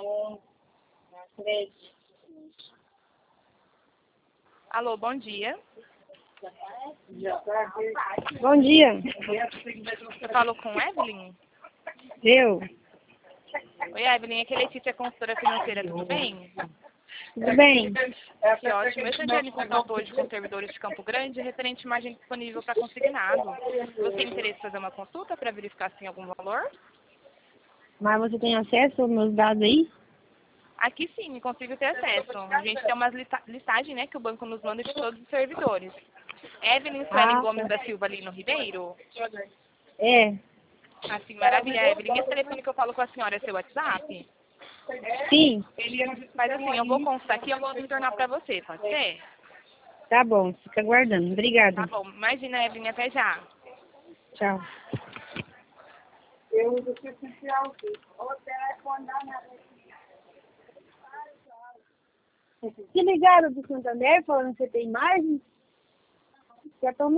Alô, bom dia. Bom dia. Eu falo com Evelyn? Eu? Oi, Evelyn, aqui é Letícia, consultora financeira, tudo bem? Tudo bem? Que ótimo. Eu estou entrando em contato hoje com servidores de Campo Grande, referente à imagem disponível para consignado. Você tem interesse em fazer uma consulta para verificar se tem algum valor? Mas você tem acesso aos meus dados aí? Aqui sim, consigo ter acesso. A gente tem uma listagem, né, que o banco nos manda de todos os servidores. Evelyn Suelen Gomes da Silva ali no Ribeiro? É. Assim, maravilha, Evelyn. Esse telefone que eu falo com a senhora é seu WhatsApp? Sim. Mas assim, eu vou consultar aqui e eu vou retornar para você, pode ser? Tá bom, fica aguardando. Tá Obrigada. bom. Imagina, Evelyn, até já. Tchau. Que ligaram do Santander falando que você tem margem? Já estão